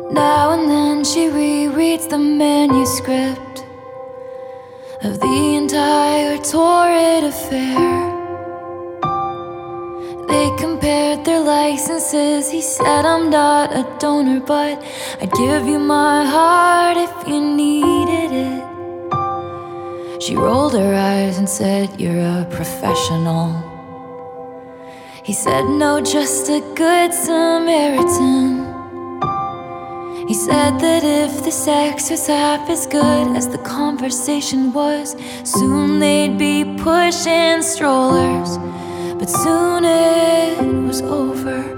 Now and then she rereads the manuscript of the entire torrid affair. They compared their licenses. He said, I'm not a donor, but I'd give you my heart if you needed it. She rolled her eyes and said, you're a professional. He said, no, just a good Samaritan. He said that if the sex was half as good as the conversation was, soon they'd be pushing strollers. But soon it was over.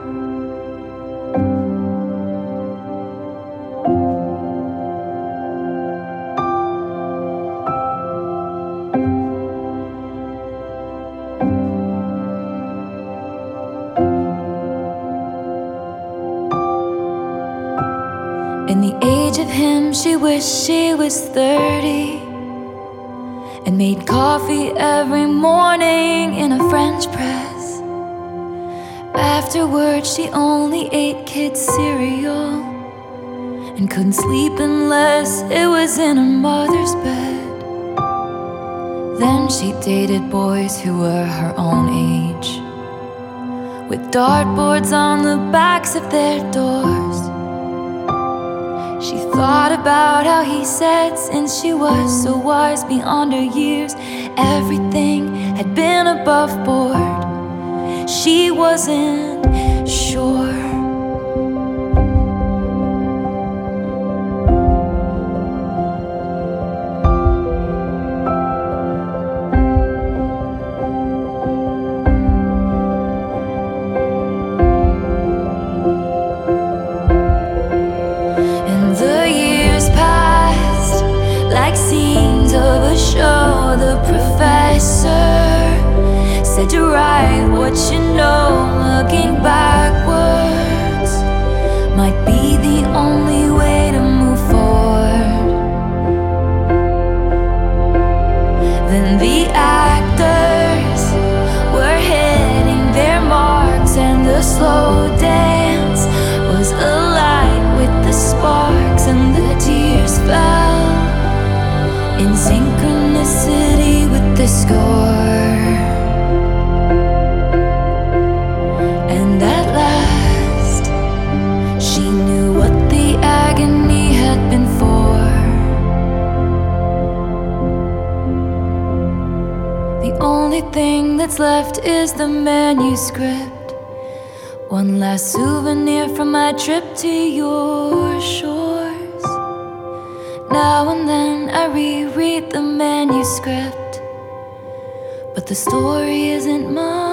In the age of him, she wished she was 30 and made coffee every morning in a French press. Afterwards, she only ate kids' cereal and couldn't sleep unless it was in her mother's bed. Then she dated boys who were her own age, with dartboards on the backs of their doors. She thought about how he said, since she was so wise beyond her years, everything had been above board. She wasn't sure. Like scenes of a show, the professor said to write what you know. Looking backwards might be the only way to move forward. Then the actors were hitting their marks, and the slow dance was alight with the sparks, and the tears fell in synchronicity with the score. And at last, she knew what the agony had been for. The only thing that's left is the manuscript, one last souvenir from my trip to your shores. Now and then I reread the manuscript, but the story isn't mine.